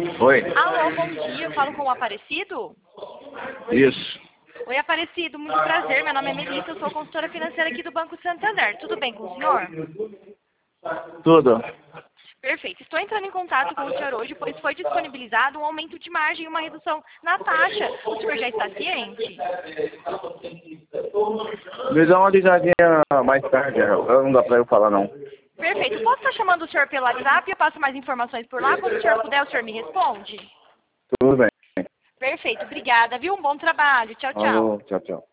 Oi, Alô, bom dia. Eu falo com o Aparecido? isso. Oi, Aparecido. Muito prazer. Meu nome é Melissa. Eu sou consultora financeira aqui do Banco Santander. Tudo bem com o senhor? Tudo. Perfeito. Estou entrando em contato com o senhor hoje, pois foi disponibilizado um aumento de margem e uma redução na taxa. O senhor já está ciente? Me dá uma ligadinha mais tarde, não dá pra eu falar não. Perfeito. Posso estar chamando o senhor pelo WhatsApp? Eu passo mais informações por lá. Quando o senhor puder, o senhor me responde? Tudo bem. Perfeito. Obrigada, viu? Um bom trabalho. Tchau, tchau. Alô, tchau, tchau.